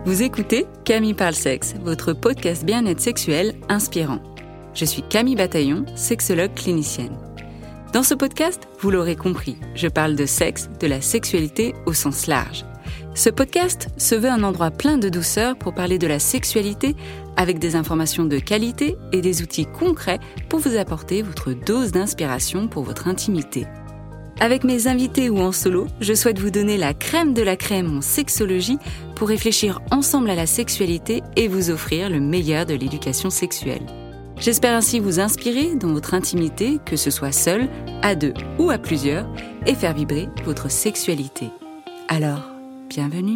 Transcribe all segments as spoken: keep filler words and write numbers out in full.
Vous écoutez Camille Parle Sexe, votre podcast bien-être sexuel inspirant. Je suis Camille Bataillon, sexologue clinicienne. Dans ce podcast, vous l'aurez compris, je parle de sexe, de la sexualité au sens large. Ce podcast se veut un endroit plein de douceur pour parler de la sexualité avec des informations de qualité et des outils concrets pour vous apporter votre dose d'inspiration pour votre intimité. Avec mes invités ou en solo, je souhaite vous donner la crème de la crème en sexologie pour réfléchir ensemble à la sexualité et vous offrir le meilleur de l'éducation sexuelle. J'espère ainsi vous inspirer dans votre intimité, que ce soit seul, à deux ou à plusieurs, et faire vibrer votre sexualité. Alors, bienvenue.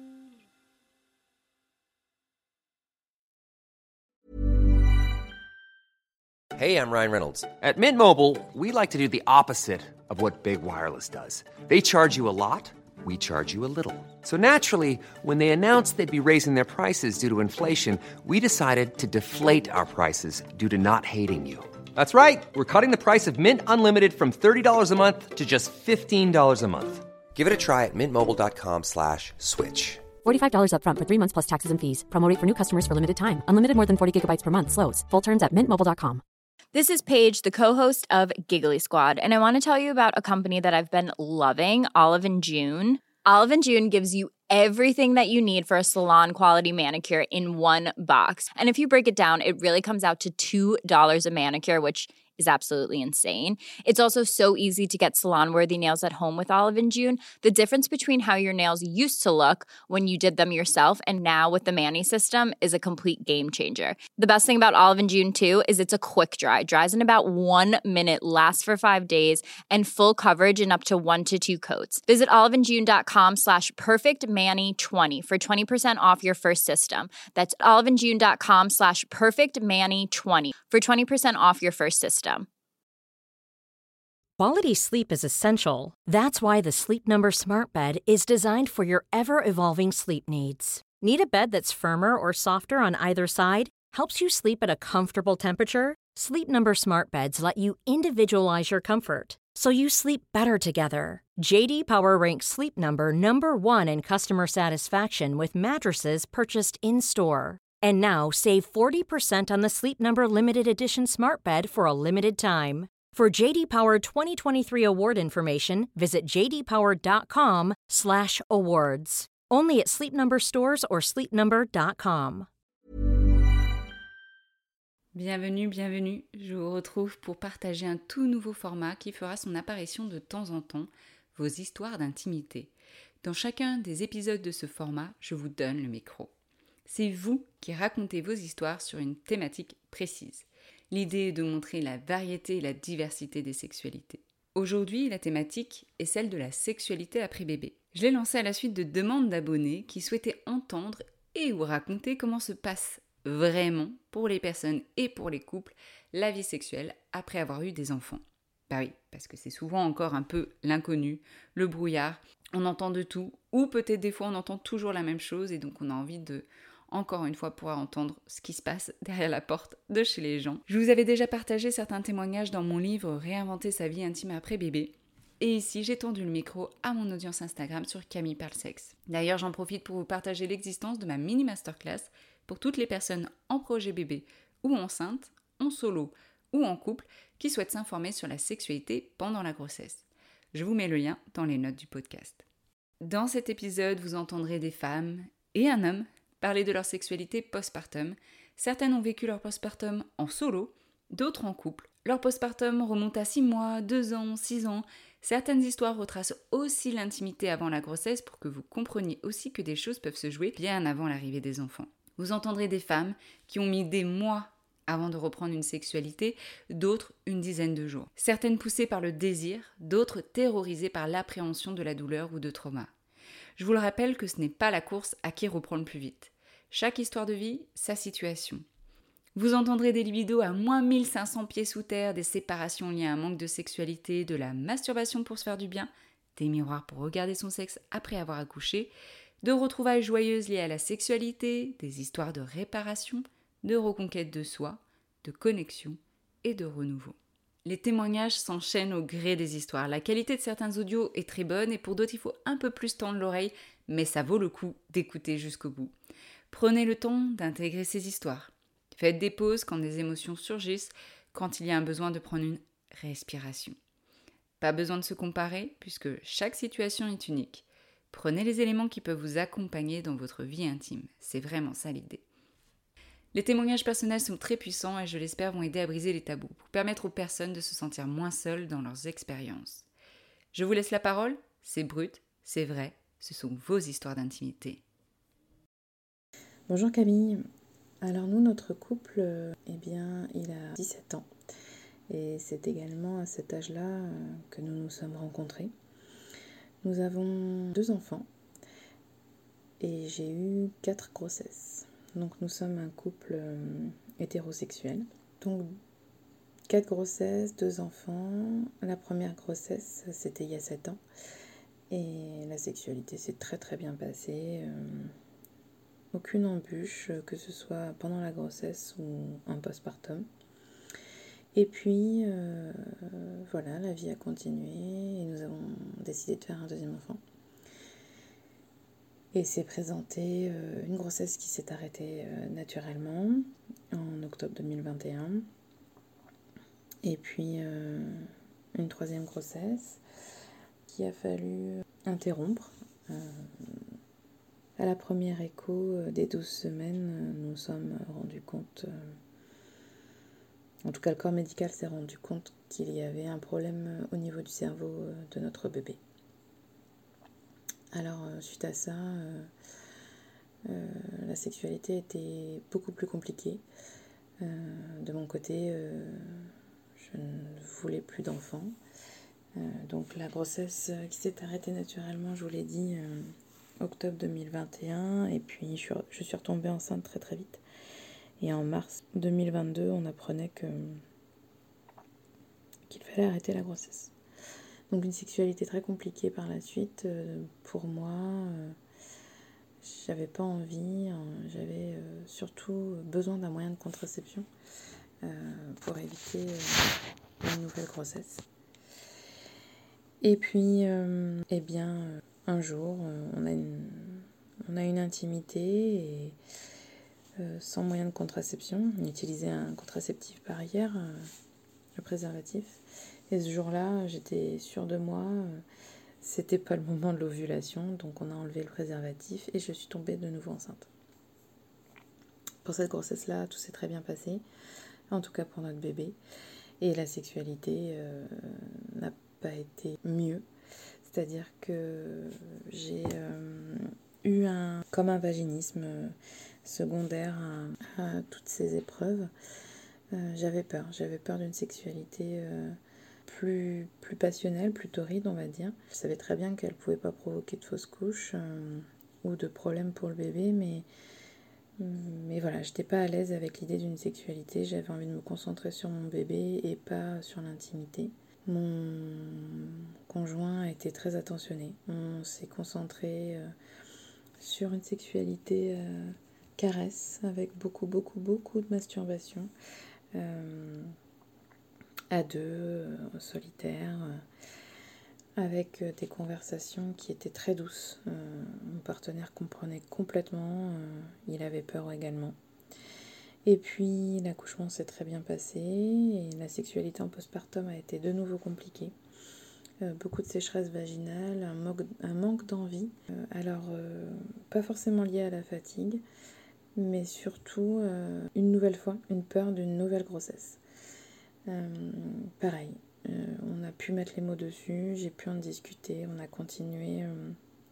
Hey, I'm Ryan Reynolds. At Mint Mobile, we like to do the opposite of what Big Wireless does. They charge you a lot, we charge you a little. So naturally, when they announced they'd be raising their prices due to inflation, we decided to deflate our prices due to not hating you. That's right. We're cutting the price of Mint Unlimited from thirty dollars a month to just fifteen dollars a month. Give it a try at mintmobile.com slash switch. forty-five dollars up front for three months plus taxes and fees. Promo rate for new customers for limited time. Unlimited more than forty gigabytes per month slows. Full terms at mint mobile dot com. This is Paige, the co-host of Giggly Squad, and I want to tell you about a company that I've been loving, Olive and June. Olive and June gives you everything that you need for a salon-quality manicure in one box. And if you break it down, it really comes out to two dollars a manicure, which is absolutely insane. It's also so easy to get salon-worthy nails at home with Olive and June. The difference between how your nails used to look when you did them yourself and now with the Mani system is a complete game changer. The best thing about Olive and June, too, is it's a quick dry. Dries in about one minute, lasts for five days, and full coverage in up to one to two coats. Visit oliveandjune.com slash perfectmani20 for twenty percent off your first system. That's oliveandjune.com slash perfectmani20 for twenty percent off your first system. Quality sleep is essential. That's why the Sleep Number Smart Bed is designed for your ever-evolving sleep needs. Need a bed that's firmer or softer on either side? Helps you sleep at a comfortable temperature? Sleep Number Smart Beds let you individualize your comfort, so you sleep better together. J D Power ranks Sleep Number number one in customer satisfaction with mattresses purchased in-store. And now, save forty percent on the Sleep Number Limited Edition Smart Bed for a limited time. For J D Power twenty twenty-three award information, visit jdpower.com slash awards. Only at Sleep Number stores or sleep number dot com. Bienvenue, bienvenue. Je vous retrouve pour partager un tout nouveau format qui fera son apparition de temps en temps, vos histoires d'intimité. Dans chacun des épisodes de ce format, je vous donne le micro. C'est vous qui racontez vos histoires sur une thématique précise. L'idée est de montrer la variété et la diversité des sexualités. Aujourd'hui, la thématique est celle de la sexualité après bébé. Je l'ai lancée à la suite de demandes d'abonnés qui souhaitaient entendre et ou raconter comment se passe vraiment pour les personnes et pour les couples la vie sexuelle après avoir eu des enfants. Bah oui, parce que c'est souvent encore un peu l'inconnu, le brouillard, on entend de tout, ou peut-être des fois on entend toujours la même chose et donc on a envie de, encore une fois, pouvoir entendre ce qui se passe derrière la porte de chez les gens. Je vous avais déjà partagé certains témoignages dans mon livre « Réinventer sa vie intime après bébé ». Et ici, j'ai tendu le micro à mon audience Instagram sur Camille Parle Sexe. D'ailleurs, j'en profite pour vous partager l'existence de ma mini masterclass pour toutes les personnes en projet bébé ou enceintes, en solo ou en couple qui souhaitent s'informer sur la sexualité pendant la grossesse. Je vous mets le lien dans les notes du podcast. Dans cet épisode, vous entendrez des femmes et un homme parler de leur sexualité postpartum. Certaines ont vécu leur postpartum en solo, d'autres en couple. Leur postpartum remonte à six mois, deux ans, six ans. Certaines histoires retracent aussi l'intimité avant la grossesse pour que vous compreniez aussi que des choses peuvent se jouer bien avant l'arrivée des enfants. Vous entendrez des femmes qui ont mis des mois avant de reprendre une sexualité, d'autres une dizaine de jours. Certaines poussées par le désir, d'autres terrorisées par l'appréhension de la douleur ou de trauma. Je vous le rappelle que ce n'est pas la course à qui reprend le plus vite. Chaque histoire de vie, sa situation. Vous entendrez des libidos à moins mille cinq cents pieds sous terre, des séparations liées à un manque de sexualité, de la masturbation pour se faire du bien, des miroirs pour regarder son sexe après avoir accouché, de retrouvailles joyeuses liées à la sexualité, des histoires de réparation, de reconquête de soi, de connexion et de renouveau. Les témoignages s'enchaînent au gré des histoires. La qualité de certains audios est très bonne et pour d'autres, il faut un peu plus tendre l'oreille, mais ça vaut le coup d'écouter jusqu'au bout. Prenez le temps d'intégrer ces histoires. Faites des pauses quand des émotions surgissent, quand il y a un besoin de prendre une respiration. Pas besoin de se comparer puisque chaque situation est unique. Prenez les éléments qui peuvent vous accompagner dans votre vie intime. C'est vraiment ça l'idée. Les témoignages personnels sont très puissants et je l'espère vont aider à briser les tabous pour permettre aux personnes de se sentir moins seules dans leurs expériences. Je vous laisse la parole, c'est brut, c'est vrai, ce sont vos histoires d'intimité. Bonjour Camille. Alors nous, notre couple, euh, eh bien, il a dix-sept ans. Et c'est également à cet âge-là euh, que nous nous sommes rencontrés. Nous avons deux enfants et j'ai eu quatre grossesses. Donc nous sommes un couple euh, hétérosexuel. Donc quatre grossesses, deux enfants. La première grossesse, c'était il y a sept ans. Et la sexualité s'est très très bien passée. Euh, aucune embûche, que ce soit pendant la grossesse ou en postpartum. Et puis, euh, voilà, la vie a continué et nous avons décidé de faire un deuxième enfant. Et s'est présentée euh, une grossesse qui s'est arrêtée euh, naturellement en octobre deux mille vingt et un. Et puis, euh, une troisième grossesse qui a fallu interrompre. Euh, à la première écho euh, des douze semaines, nous nous sommes rendus compte... Euh, En tout cas, le corps médical s'est rendu compte qu'il y avait un problème au niveau du cerveau de notre bébé. Alors, suite à ça, euh, euh, la sexualité était beaucoup plus compliquée. Euh, de mon côté, euh, je ne voulais plus d'enfants. Euh, donc, la grossesse qui s'est arrêtée naturellement, je vous l'ai dit, euh, octobre deux mille vingt et un. Et puis, je suis, je suis retombée enceinte très très vite. Et en mars deux mille vingt-deux, on apprenait que, qu'il fallait arrêter la grossesse. Donc une sexualité très compliquée par la suite. Euh, pour moi, euh, j'avais pas envie, euh, j'avais euh, surtout besoin d'un moyen de contraception euh, pour éviter euh, une nouvelle grossesse. Et puis, euh, eh bien, euh, un jour, euh, on a une, on a une intimité et Euh, sans moyen de contraception. On utilisait un contraceptif par ailleurs, euh, le préservatif. Et ce jour-là, j'étais sûre de moi. Euh, c'était pas le moment de l'ovulation, donc on a enlevé le préservatif et je suis tombée de nouveau enceinte. Pour cette grossesse-là, tout s'est très bien passé, en tout cas pour notre bébé. Et la sexualité euh, n'a pas été mieux. C'est-à-dire que j'ai euh, eu un, comme un vaginisme euh, secondaire à, à toutes ces épreuves. Euh, j'avais peur, j'avais peur d'une sexualité euh, plus, plus passionnelle, plus torride, on va dire. Je savais très bien qu'elle ne pouvait pas provoquer de fausses couches euh, ou de problèmes pour le bébé, mais, mais voilà, je n'étais pas à l'aise avec l'idée d'une sexualité. J'avais envie de me concentrer sur mon bébé et pas sur l'intimité. Mon conjoint a été très attentionné. On s'est concentré euh, sur une sexualité euh, caresse avec beaucoup, beaucoup, beaucoup de masturbation. Euh, à deux, euh, solitaire, euh, avec des conversations qui étaient très douces. Euh, mon partenaire comprenait complètement. Euh, il avait peur également. Et puis l'accouchement s'est très bien passé et la sexualité en postpartum a été de nouveau compliquée. Euh, beaucoup de sécheresse vaginale, un, mo- un manque d'envie. Euh, alors, euh, pas forcément lié à la fatigue, mais surtout, euh, une nouvelle fois, une peur d'une nouvelle grossesse. Euh, pareil, euh, on a pu mettre les mots dessus, j'ai pu en discuter, on a continué euh,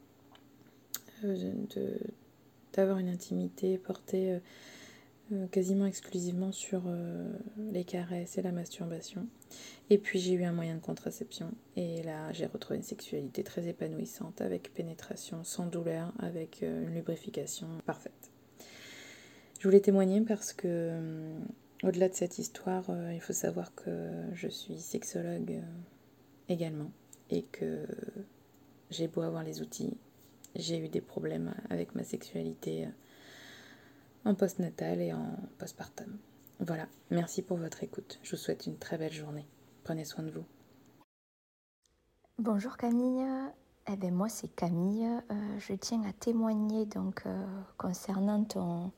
euh, de, d'avoir une intimité portée euh, Euh, quasiment exclusivement sur euh, les caresses et la masturbation. Et puis j'ai eu un moyen de contraception et là j'ai retrouvé une sexualité très épanouissante avec pénétration sans douleur, avec euh, une lubrification parfaite. Je voulais témoigner parce que euh, au-delà de cette histoire, euh, il faut savoir que je suis sexologue euh, également et que j'ai beau avoir les outils, j'ai eu des problèmes avec ma sexualité euh, en postnatal et en postpartum. Voilà, merci pour votre écoute. Je vous souhaite une très belle journée. Prenez soin de vous. Bonjour Camille, Eh ben moi c'est Camille, euh, je tiens à témoigner donc euh, concernant ton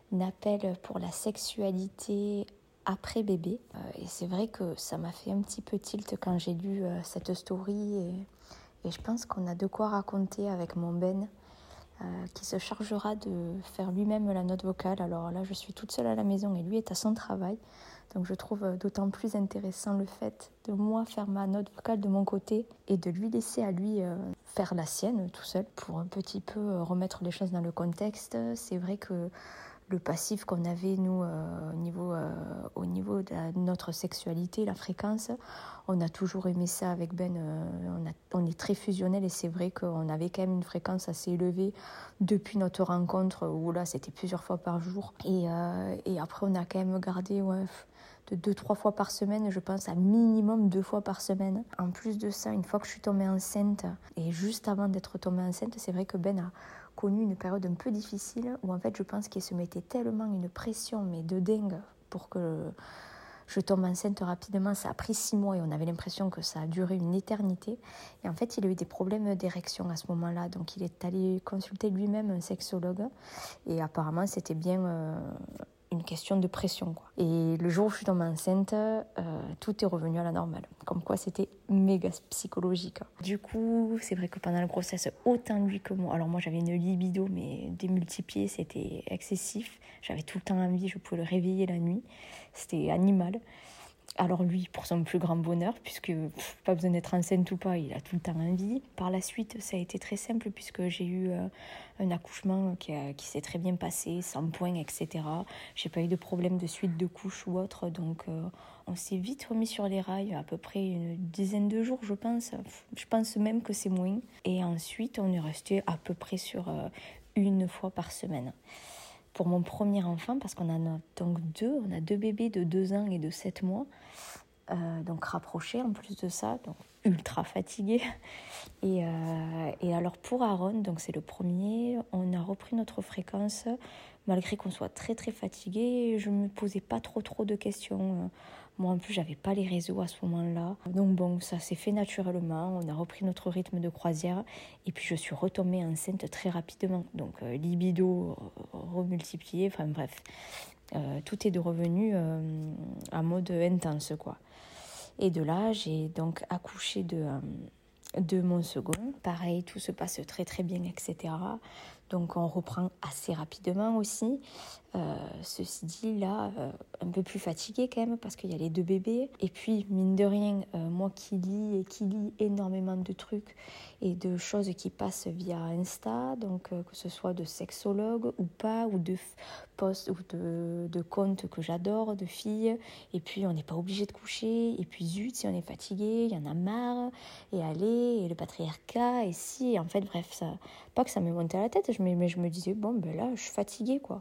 appel pour la sexualité après bébé. Euh, et c'est vrai que ça m'a fait un petit peu tilt quand j'ai lu euh, cette story et, et je pense qu'on a de quoi raconter avec mon Ben euh, qui se chargera de faire lui-même la note vocale. Alors là je suis toute seule à la maison et lui est à son travail. Donc je trouve d'autant plus intéressant le fait de moi faire ma note vocale de mon côté et de lui laisser à lui euh, faire la sienne tout seul pour un petit peu remettre les choses dans le contexte. C'est vrai que le passif qu'on avait nous euh, au niveau, euh, au niveau de la, notre sexualité, la fréquence, on a toujours aimé ça avec Ben, euh, on, a, on est très fusionnel et c'est vrai qu'on avait quand même une fréquence assez élevée depuis notre rencontre où là c'était plusieurs fois par jour et, euh, et après on a quand même gardé ouais, de deux, trois fois par semaine, je pense à minimum deux fois par semaine. En plus de ça, une fois que je suis tombée enceinte, et juste avant d'être tombée enceinte, c'est vrai que Ben a connu une période un peu difficile, où en fait je pense qu'il se mettait tellement une pression, mais de dingue, pour que je tombe enceinte rapidement. Ça a pris six mois et on avait l'impression que ça a duré une éternité. Et en fait, il a eu des problèmes d'érection à ce moment-là, donc il est allé consulter lui-même un sexologue, et apparemment c'était bien... Euh, une question de pression, quoi. Et le jour où je suis tombée enceinte, euh, tout est revenu à la normale. Comme quoi, c'était méga psychologique. Du coup, c'est vrai que pendant le grossesse, autant lui que moi, alors moi j'avais une libido, mais démultipliée, c'était excessif. J'avais tout le temps envie, je pouvais le réveiller la nuit. C'était animal. Alors lui, pour son plus grand bonheur, puisque pff, pas besoin d'être enceinte ou pas, il a tout le temps envie. Par la suite, ça a été très simple, puisque j'ai eu euh, un accouchement qui, a, qui s'est très bien passé, sans point, et cetera. J'ai pas eu de problème de suite de couche ou autre, donc euh, on s'est vite remis sur les rails, à peu près une dizaine de jours, je pense. Je pense même que c'est moins. Et ensuite, on est resté à peu près sur euh, une fois par semaine. Pour mon premier enfant, parce qu'on en a donc deux, on a deux bébés de deux ans et de sept mois, euh, donc rapprochés en plus de ça, donc ultra fatigués. Et, euh, et alors pour Aaron, donc c'est le premier, on a repris notre fréquence, malgré qu'on soit très très fatigué, je ne me posais pas trop trop de questions. Moi en plus j'avais pas les réseaux à ce moment-là, donc bon ça s'est fait naturellement, on a repris notre rythme de croisière et puis je suis retombée enceinte très rapidement, donc euh, libido remultiplié, enfin bref, euh, tout est de revenu euh, en mode intense quoi. Et de là j'ai donc accouché de, euh, de mon second, pareil tout se passe très très bien et cetera. Donc on reprend assez rapidement aussi. Euh, ceci dit, là, euh, un peu plus fatiguée quand même parce qu'il y a les deux bébés. Et puis, mine de rien, euh, moi qui lis et qui lis énormément de trucs et de choses qui passent via Insta, donc euh, que ce soit de sexologues ou pas, ou de posts ou de, de comptes que j'adore, de filles. Et puis, on n'est pas obligé de coucher. Et puis, zut, si on est fatigué, il y en a marre. Et allez, et le patriarcat, et si. Et en fait, bref, ça, pas que ça me montait à la tête, je, mais je me disais, bon, ben là, je suis fatiguée, quoi.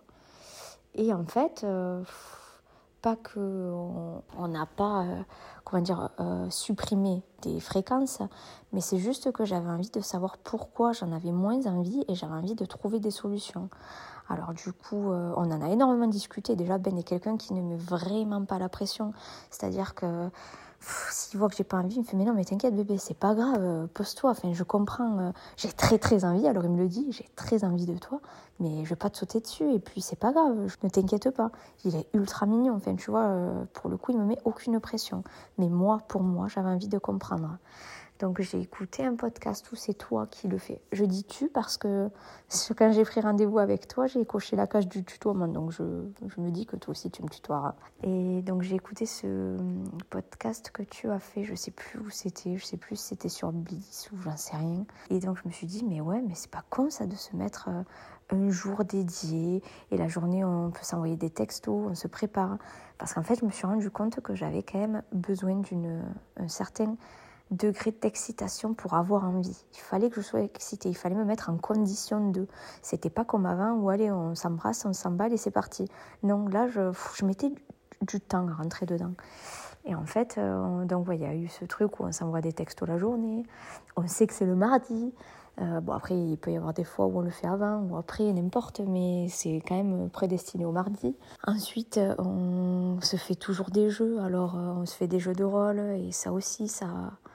Et en fait, euh, pas qu'on n'a pas euh, comment dire, euh, supprimé des fréquences, mais c'est juste que j'avais envie de savoir pourquoi j'en avais moins envie et j'avais envie de trouver des solutions. Alors du coup, euh, on en a énormément discuté. Déjà, Ben est quelqu'un qui ne met vraiment pas la pression. C'est-à-dire que pff, s'il voit que j'ai pas envie, il me fait « Mais non, mais t'inquiète bébé, c'est pas grave, euh, pose-toi. » Enfin, je comprends. Euh, j'ai très très envie, alors il me le dit, j'ai très envie de toi, mais je vais pas te sauter dessus. Et puis c'est pas grave, ne t'inquiète pas. Il est ultra mignon. Enfin, tu vois, euh, pour le coup, il me met aucune pression. Mais moi, pour moi, j'avais envie de comprendre. Donc j'ai écouté un podcast où c'est toi qui le fais. Je dis tu parce que quand j'ai pris rendez-vous avec toi, j'ai coché la case du tutoiement. Donc je, je me dis que toi aussi tu me tutoieras. Et donc j'ai écouté ce podcast que tu as fait, je sais plus où c'était, je sais plus si c'était sur Bliss ou j'en sais rien. Et donc je me suis dit mais ouais, mais c'est pas con ça de se mettre un jour dédié et la journée on peut s'envoyer des textos, on se prépare. Parce qu'en fait je me suis rendu compte que j'avais quand même besoin d'une un certain degré d'excitation pour avoir envie. Il fallait que je sois excitée, il fallait me mettre en condition de. C'était pas comme avant où allez on s'embrasse, on s'emballe et c'est parti. Non, là je, je mettais du, du temps à rentrer dedans. Et en fait, euh, donc il ouais, y a eu ce truc où on s'envoie des textos la journée, on sait que c'est le mardi. Euh, bon après il peut y avoir des fois où on le fait avant ou après, n'importe, mais c'est quand même prédestiné au mardi. Ensuite on se fait toujours des jeux, alors euh, on se fait des jeux de rôle et ça aussi ça...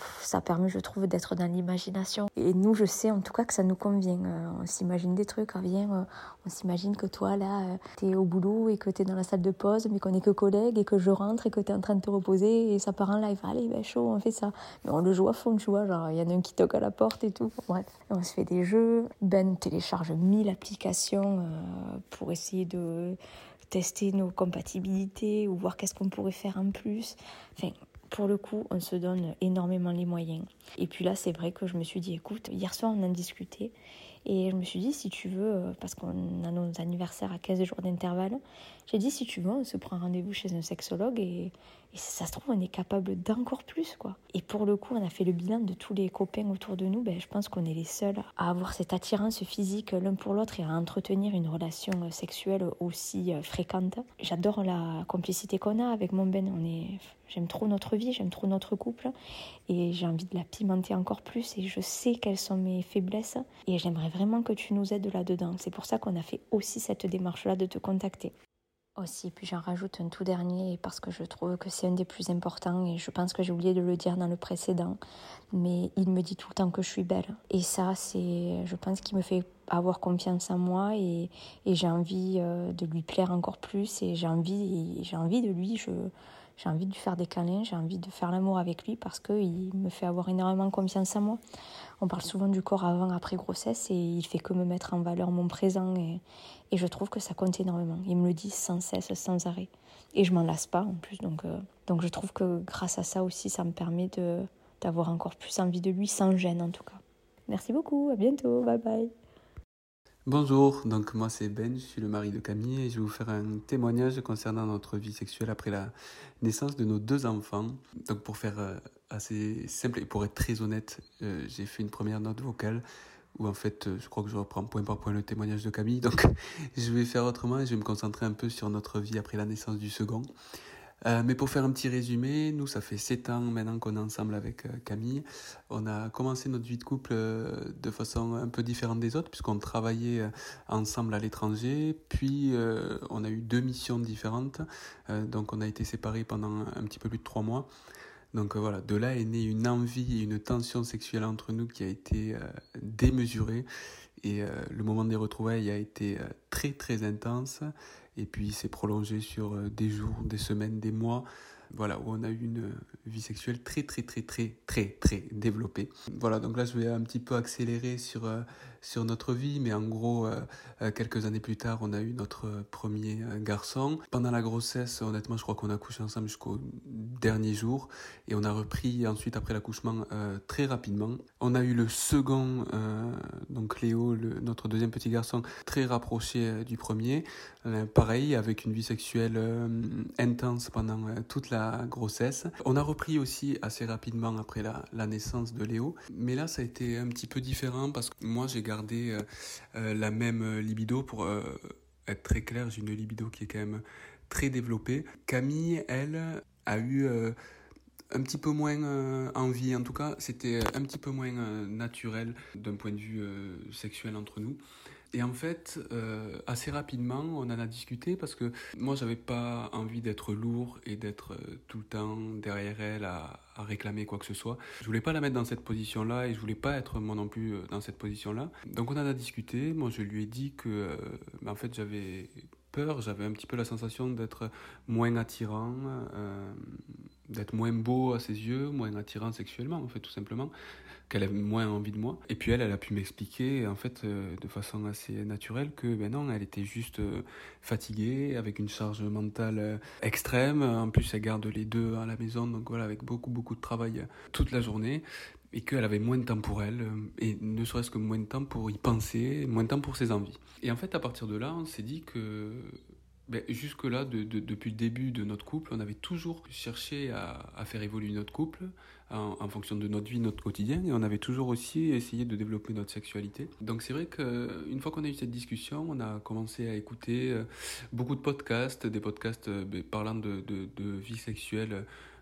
ça permet, je trouve, d'être dans l'imagination. Et nous, je sais en tout cas que ça nous convient. Euh, on s'imagine des trucs, on, vient, euh, on s'imagine que toi, là, euh, t'es au boulot et que t'es dans la salle de pause, mais qu'on n'est que collègues et que je rentre et que t'es en train de te reposer et ça part en live. Allez, ben chaud, on fait ça. Mais on le joue à fond, tu vois, genre, il y en a un qui toque à la porte et tout. Bref, et on se fait des jeux. Ben télécharge mille applications euh, pour essayer de tester nos compatibilités ou voir qu'est-ce qu'on pourrait faire en plus. Enfin, pour le coup, on se donne énormément les moyens. Et puis là, c'est vrai que je me suis dit, écoute, hier soir, on en discutait. Et je me suis dit, si tu veux, parce qu'on a nos anniversaires à quinze jours d'intervalle, j'ai dit, si tu veux, on se prend rendez-vous chez un sexologue et, et ça se trouve, on est capable d'encore plus, quoi. Et pour le coup, on a fait le bilan de tous les copains autour de nous. Ben, je pense qu'on est les seuls à avoir cette attirance physique l'un pour l'autre et à entretenir une relation sexuelle aussi fréquente. J'adore la complicité qu'on a avec mon Ben. On est... J'aime trop notre vie, j'aime trop notre couple et j'ai envie de la pimenter encore plus et je sais quelles sont mes faiblesses et j'aimerais vraiment que tu nous aides là-dedans. C'est pour ça qu'on a fait aussi cette démarche-là de te contacter. Aussi, puis j'en rajoute un tout dernier parce que je trouve que c'est un des plus importants et je pense que j'ai oublié de le dire dans le précédent, mais il me dit tout le temps que je suis belle. Et ça, c'est, je pense qu'il me fait avoir confiance en moi et, et j'ai envie euh, de lui plaire encore plus et j'ai envie, et j'ai envie de lui, je... J'ai envie de lui faire des câlins, j'ai envie de faire l'amour avec lui parce qu'il me fait avoir énormément confiance en moi. On parle souvent du corps avant, après grossesse et il fait que me mettre en valeur mon présent et, et je trouve que ça compte énormément. Il me le dit sans cesse, sans arrêt. Et je m'en lasse pas en plus, donc, euh, donc je trouve que grâce à ça aussi, ça me permet de, d'avoir encore plus envie de lui, sans gêne en tout cas. Merci beaucoup, à bientôt, bye bye. Bonjour, donc moi c'est Ben, je suis le mari de Camille et je vais vous faire un témoignage concernant notre vie sexuelle après la naissance de nos deux enfants. Donc pour faire euh, assez simple et pour être très honnête, euh, j'ai fait une première note vocale où en fait euh, je crois que je reprends point par point le témoignage de Camille, donc je vais faire autrement et je vais me concentrer un peu sur notre vie après la naissance du second. Euh, mais pour faire un petit résumé, nous ça fait sept ans maintenant qu'on est ensemble avec euh, Camille. On a commencé notre vie de couple euh, de façon un peu différente des autres puisqu'on travaillait euh, ensemble à l'étranger, puis euh, on a eu deux missions différentes, euh, donc on a été séparés pendant un petit peu plus de trois mois. Donc euh, voilà, de là est née une envie et une tension sexuelle entre nous qui a été euh, démesurée et euh, le moment des retrouvailles a été euh, très très intense. Et puis c'est prolongé sur des jours, des semaines, des mois, voilà, où on a eu une vie sexuelle très très très très très très développée. Voilà, donc là je vais un petit peu accélérer sur, euh, sur notre vie, mais en gros, euh, quelques années plus tard, on a eu notre premier euh, garçon. Pendant la grossesse, honnêtement, je crois qu'on a couché ensemble jusqu'au dernier jour, et on a repris ensuite après l'accouchement euh, très rapidement. On a eu le second, euh, donc Léo, le, notre deuxième petit garçon, très rapproché euh, du premier. Euh, pareil, avec une vie sexuelle euh, intense pendant euh, toute la grossesse. On a repris aussi assez rapidement après la, la naissance de Léo, mais là ça a été un petit peu différent parce que moi j'ai gardé euh, euh, la même libido. Pour euh, être très clair, j'ai une libido qui est quand même très développée. Camille, elle, a eu euh, un petit peu moins euh, envie, en tout cas c'était un petit peu moins euh, naturel d'un point de vue euh, sexuel entre nous. Et en fait, euh, assez rapidement, on en a discuté parce que moi, j'avais pas envie d'être lourd et d'être euh, tout le temps derrière elle à, à réclamer quoi que ce soit. Je voulais pas la mettre dans cette position-là et je voulais pas être moi non plus euh, dans cette position-là. Donc on en a discuté. Moi, je lui ai dit que, euh, en fait, j'avais peur, j'avais un petit peu la sensation d'être moins attirant, euh, d'être moins beau à ses yeux, moins attirant sexuellement, en fait, tout simplement, qu'elle avait moins envie de moi. Et puis elle, elle a pu m'expliquer, en fait, euh, de façon assez naturelle, que ben non, elle était juste euh, fatiguée, avec une charge mentale euh, extrême. En plus, elle garde les deux à la maison, donc voilà, avec beaucoup, beaucoup de travail euh, toute la journée. Et qu'elle avait moins de temps pour elle, et ne serait-ce que moins de temps pour y penser, moins de temps pour ses envies. Et en fait, à partir de là, on s'est dit que ben, jusque-là, de, de, depuis le début de notre couple, on avait toujours cherché à, à faire évoluer notre couple en, en fonction de notre vie, notre quotidien, et on avait toujours aussi essayé de développer notre sexualité. Donc c'est vrai qu'une fois qu'on a eu cette discussion, on a commencé à écouter beaucoup de podcasts, des podcasts ben, parlant de, de, de vie sexuelle,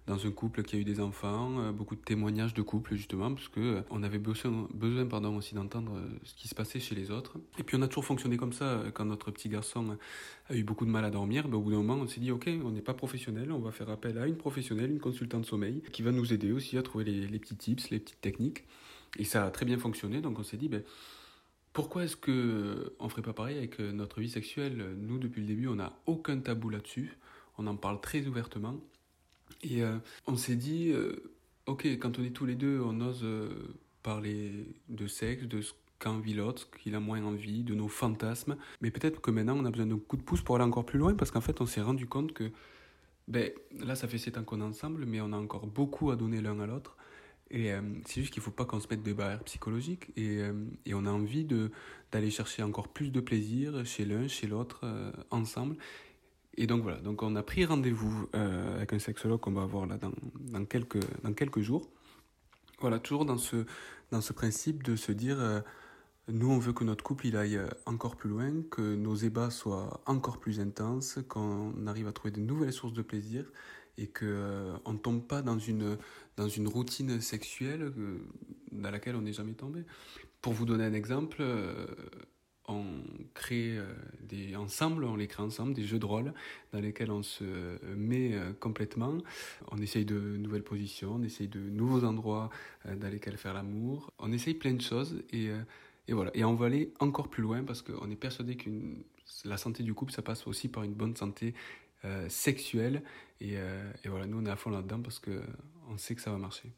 dans un couple qui a eu des enfants, euh, beaucoup de témoignages de couples justement, parce que euh, on avait besoin, besoin pardon, aussi d'entendre euh, ce qui se passait chez les autres. Et puis on a toujours fonctionné comme ça, euh, quand notre petit garçon a eu beaucoup de mal à dormir, ben, au bout d'un moment on s'est dit ok, on n'est pas professionnel, on va faire appel à une professionnelle, une consultante sommeil, qui va nous aider aussi à trouver les, les petits tips, les petites techniques. Et ça a très bien fonctionné, donc on s'est dit ben, pourquoi est-ce qu'on ne ferait pas pareil avec notre vie sexuelle? Nous, depuis le début, on n'a aucun tabou là-dessus. On en parle très ouvertement. Et euh, on s'est dit, euh, ok, quand on est tous les deux, on ose euh, parler de sexe, de ce qu'a envie l'autre, ce qu'il a moins envie, de nos fantasmes. Mais peut-être que maintenant, on a besoin d'un coup de pouce pour aller encore plus loin, parce qu'en fait, on s'est rendu compte que, ben, là, ça fait sept ans qu'on est ensemble, mais on a encore beaucoup à donner l'un à l'autre. Et euh, c'est juste qu'il ne faut pas qu'on se mette des barrières psychologiques. Et, euh, et on a envie de, d'aller chercher encore plus de plaisir chez l'un, chez l'autre, euh, ensemble. Et donc voilà, donc on a pris rendez-vous euh, avec un sexologue qu'on va avoir là dans, dans, quelques, dans quelques jours. Voilà, toujours dans ce, dans ce principe de se dire, euh, nous on veut que notre couple il aille encore plus loin, que nos ébats soient encore plus intenses, qu'on arrive à trouver de nouvelles sources de plaisir et qu'on euh, ne tombe pas dans une, dans une routine sexuelle euh, dans laquelle on n'est jamais tombé. Pour vous donner un exemple, euh, on crée euh, des, ensemble, on les crée ensemble, des jeux de rôle dans lesquels on se met euh, complètement. On essaye de nouvelles positions, on essaye de nouveaux endroits euh, dans lesquels faire l'amour. On essaye plein de choses et, euh, et voilà. Et on va aller encore plus loin parce qu'on est persuadé que la santé du couple, ça passe aussi par une bonne santé euh, sexuelle. Et, euh, et voilà, nous on est à fond là-dedans parce qu'on sait que ça va marcher.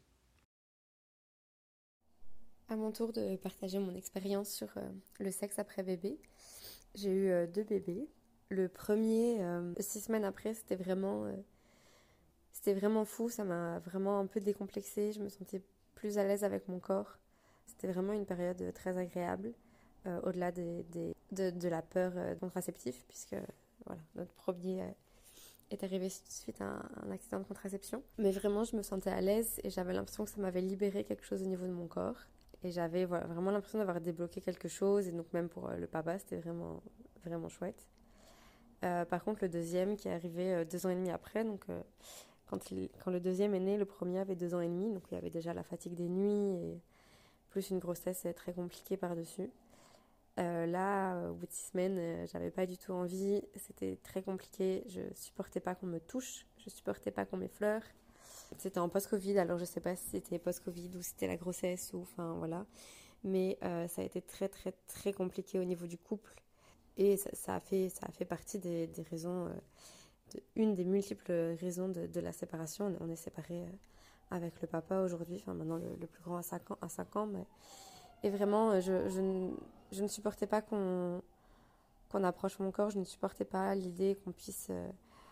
À mon tour de partager mon expérience sur euh, le sexe après bébé. J'ai eu euh, deux bébés. Le premier, euh, six semaines après, c'était vraiment, euh, c'était vraiment fou. Ça m'a vraiment un peu décomplexée. Je me sentais plus à l'aise avec mon corps. C'était vraiment une période très agréable, euh, au-delà des, des, de, de la peur euh, contraceptive, puisque voilà, notre premier euh, est arrivé suite à un, un accident de contraception. Mais vraiment, je me sentais à l'aise et j'avais l'impression que ça m'avait libéré quelque chose au niveau de mon corps. Et j'avais voilà, vraiment l'impression d'avoir débloqué quelque chose. Et donc même pour euh, le papa, c'était vraiment, vraiment chouette. Euh, par contre, le deuxième qui est arrivé euh, deux ans et demi après, donc euh, quand, il, quand le deuxième est né, le premier avait deux ans et demi. Donc il y avait déjà la fatigue des nuits et plus une grossesse très compliquée par-dessus. Euh, là, au bout de six semaines, euh, j'avais pas du tout envie. C'était très compliqué. Je supportais pas qu'on me touche. Je supportais pas qu'on m'effleure. C'était en post-Covid, alors je sais pas si c'était post-Covid ou si c'était la grossesse ou enfin voilà. Mais euh, ça a été très très très compliqué au niveau du couple. Et ça, ça, a, fait, ça a fait partie des, des raisons, euh, de, une des multiples raisons de, de la séparation. On est séparés euh, avec le papa aujourd'hui, enfin maintenant le, le plus grand à cinq ans. À cinq ans mais... Et vraiment, je, je, ne, je ne supportais pas qu'on, qu'on approche mon corps, je ne supportais pas l'idée qu'on puisse... Euh,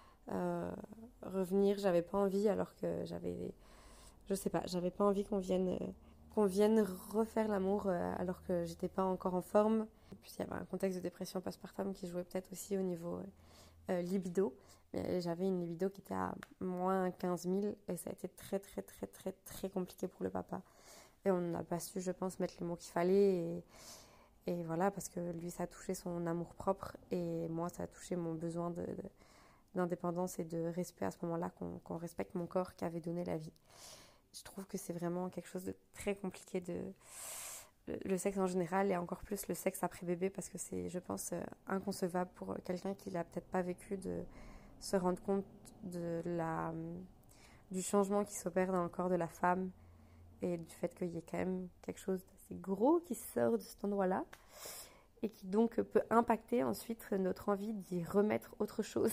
Euh, revenir, j'avais pas envie alors que j'avais, je sais pas, j'avais pas envie qu'on vienne, euh, qu'on vienne refaire l'amour euh, alors que j'étais pas encore en forme. Et puis il y avait un contexte de dépression postpartum qui jouait peut-être aussi au niveau euh, libido. Mais j'avais une libido qui était à moins quinze mille et ça a été très très très très très compliqué pour le papa. Et on n'a pas su, je pense, mettre les mots qu'il fallait et, et voilà, parce que lui ça a touché son amour propre et moi ça a touché mon besoin de, de d'indépendance et de respect à ce moment-là, qu'on, qu'on respecte mon corps qui avait donné la vie. Je trouve que c'est vraiment quelque chose de très compliqué, de le, le sexe en général et encore plus le sexe après bébé, parce que c'est, je pense, inconcevable pour quelqu'un qui l'a peut-être pas vécu de se rendre compte de la, du changement qui s'opère dans le corps de la femme et du fait qu'il y ait quand même quelque chose d'assez gros qui sort de cet endroit-là. Et qui donc peut impacter ensuite notre envie d'y remettre autre chose,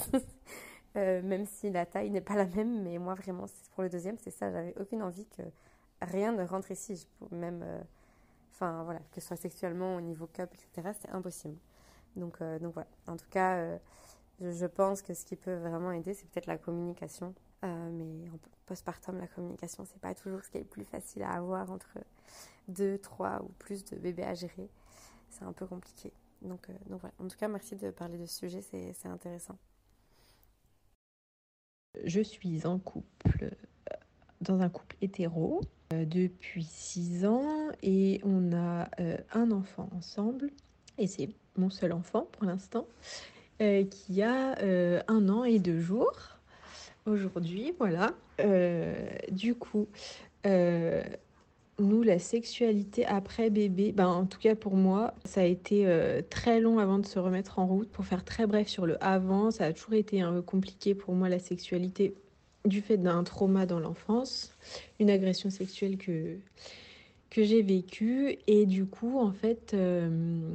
euh, même si la taille n'est pas la même. Mais moi, vraiment, c'est pour le deuxième, c'est ça, j'avais aucune envie que rien ne rentre ici, je, même, euh, enfin voilà, que ce soit sexuellement, au niveau cup, et cetera, c'est impossible. Donc, euh, donc voilà, en tout cas, euh, je, je pense que ce qui peut vraiment aider, c'est peut-être la communication. Euh, mais en postpartum, la communication, c'est pas toujours ce qui est le plus facile à avoir entre deux, trois ou plus de bébés à gérer. C'est un peu compliqué. Donc, euh, donc voilà. En tout cas, merci de parler de ce sujet, c'est, c'est intéressant. Je suis en couple, dans un couple hétéro, euh, depuis six ans et on a euh, un enfant ensemble. Et c'est mon seul enfant pour l'instant, euh, qui a euh, un an et deux jours. aujourd'hui, voilà. Euh, du coup, euh, nous, la sexualité après bébé, ben, en tout cas pour moi, ça a été euh, très long avant de se remettre en route. Pour faire très bref sur le avant, ça a toujours été un peu compliqué pour moi la sexualité du fait d'un trauma dans l'enfance, une agression sexuelle que, que j'ai vécue. Et du coup, en fait, euh,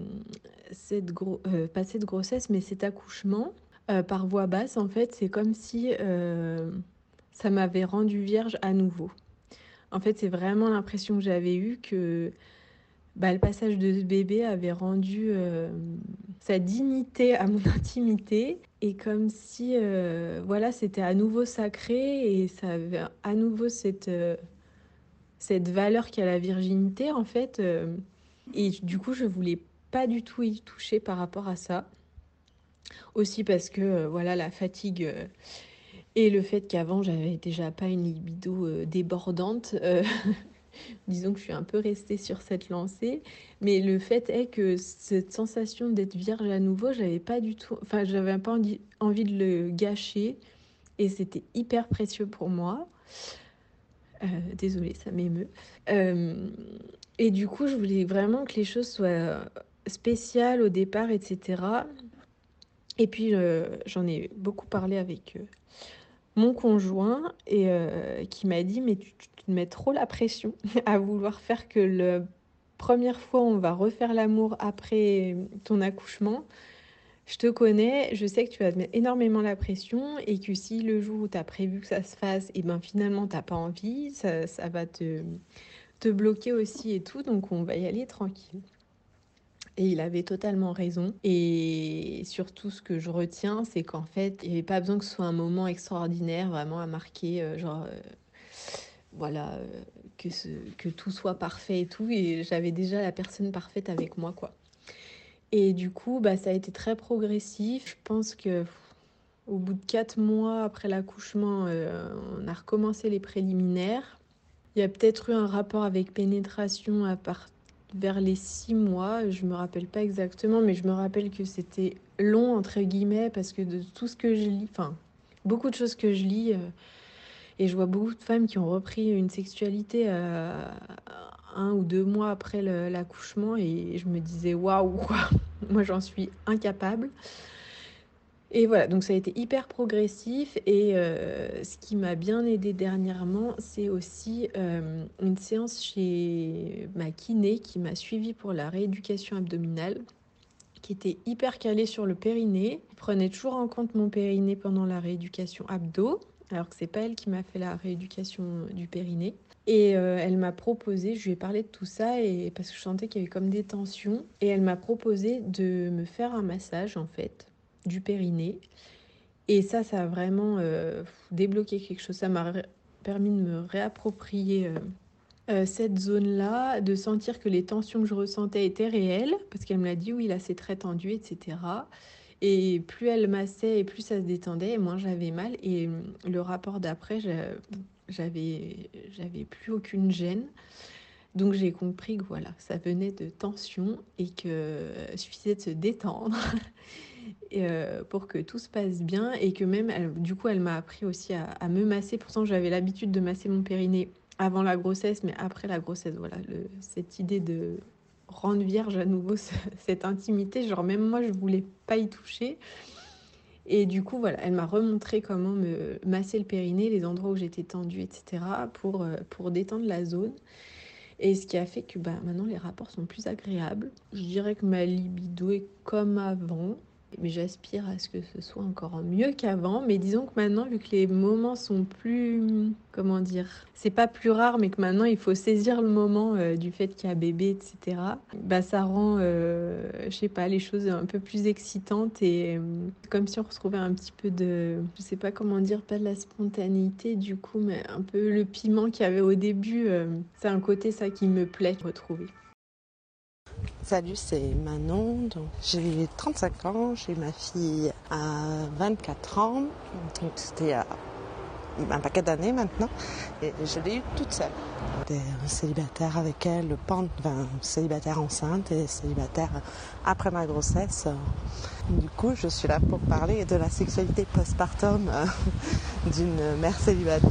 cette gro- euh, pas cette grossesse, mais cet accouchement euh, par voie basse, en fait, c'est comme si euh, ça m'avait rendue vierge à nouveau. En fait, c'est vraiment l'impression que j'avais eue que bah, le passage de ce bébé avait rendu euh, sa dignité à mon intimité. Et comme si euh, voilà, c'était à nouveau sacré et ça avait à nouveau cette, euh, cette valeur qu'a la virginité, en fait. Euh, et du coup, je voulais pas du tout y toucher par rapport à ça. Aussi parce que euh, voilà, la fatigue... Euh, Et le fait qu'avant, j'avais déjà pas une libido euh, débordante, euh, disons que je suis un peu restée sur cette lancée. Mais le fait est que cette sensation d'être vierge à nouveau, j'avais pas du tout, enfin, j'avais pas envie, envie de le gâcher. Et c'était hyper précieux pour moi. Euh, désolée, ça m'émeut. Euh, et du coup, je voulais vraiment que les choses soient spéciales au départ, et cetera. Et puis, euh, j'en ai beaucoup parlé avec... Euh, mon conjoint et euh, qui m'a dit mais tu, tu te mets trop la pression à vouloir faire que la première fois on va refaire l'amour après ton accouchement. Je te connais, je sais que tu vas te mettre énormément la pression et que si le jour où tu as prévu que ça se fasse et ben finalement t'as pas envie, ça, ça va te, te bloquer aussi et tout, donc on va y aller tranquille. Et il avait totalement raison. Et surtout, ce que je retiens, c'est qu'en fait, il n'y avait pas besoin que ce soit un moment extraordinaire, vraiment à marquer, euh, genre, euh, voilà, euh, que, ce, que tout soit parfait et tout. Et j'avais déjà la personne parfaite avec moi, quoi. Et du coup, bah, ça a été très progressif. Je pense que pff, au bout de quatre mois après l'accouchement, euh, on a recommencé les préliminaires. Il y a peut-être eu un rapport avec pénétration à partir vers les six mois, je me rappelle pas exactement, mais je me rappelle que c'était long, entre guillemets, parce que de tout ce que je lis, enfin, beaucoup de choses que je lis, euh, et je vois beaucoup de femmes qui ont repris une sexualité euh, un ou deux mois après le, l'accouchement, et je me disais, waouh, quoi, moi j'en suis incapable. Et voilà, donc ça a été hyper progressif et euh, ce qui m'a bien aidée dernièrement, c'est aussi euh, une séance chez ma kiné qui m'a suivie pour la rééducation abdominale, qui était hyper calée sur le périnée. Je prenais toujours en compte mon périnée pendant la rééducation abdo, alors que c'est pas elle qui m'a fait la rééducation du périnée. Et euh, elle m'a proposé, je lui ai parlé de tout ça et, parce que je sentais qu'il y avait comme des tensions, et elle m'a proposé de me faire un massage en fait, du périnée. Et ça, ça a vraiment euh, débloqué quelque chose. Ça m'a ré- permis de me réapproprier euh, euh, cette zone-là, de sentir que les tensions que je ressentais étaient réelles, parce qu'elle me l'a dit, oui, là, c'est très tendu, et cetera. Et plus elle massait, et plus ça se détendait, et moins j'avais mal. Et le rapport d'après, j'avais, j'avais plus aucune gêne. Donc j'ai compris que voilà, ça venait de tension et qu'il euh, suffisait de se détendre. Et, euh, pour que tout se passe bien et que même, elle, du coup, elle m'a appris aussi à, à me masser. Pourtant, j'avais l'habitude de masser mon périnée avant la grossesse, mais après la grossesse, voilà, le, cette idée de rendre vierge à nouveau ce, cette intimité, genre même moi, je voulais pas y toucher. Et du coup, voilà, elle m'a remontré comment me masser le périnée, les endroits où j'étais tendue, et cetera, pour, euh, pour détendre la zone. Et ce qui a fait que bah, maintenant, les rapports sont plus agréables. Je dirais que ma libido est comme avant. Mais j'aspire à ce que ce soit encore mieux qu'avant. Mais disons que maintenant, vu que les moments sont plus... Comment dire ? C'est pas plus rare, mais que maintenant, il faut saisir le moment euh, du fait qu'il y a bébé, et cetera. Bah, ça rend, euh, je sais pas, les choses un peu plus excitantes. Et euh, comme si on retrouvait un petit peu de... Je sais pas comment dire, pas de la spontanéité du coup, mais un peu le piment qu'il y avait au début. Euh, c'est un côté, ça, qui me plaît de retrouver. Salut, c'est Manon, donc j'ai trente-cinq ans, j'ai ma fille à vingt-quatre ans, donc c'était il y a un paquet d'années maintenant, et je l'ai eue toute seule. J'étais célibataire avec elle, enfin, célibataire enceinte et célibataire après ma grossesse. Du coup, je suis là pour parler de la sexualité postpartum d'une mère célibataire.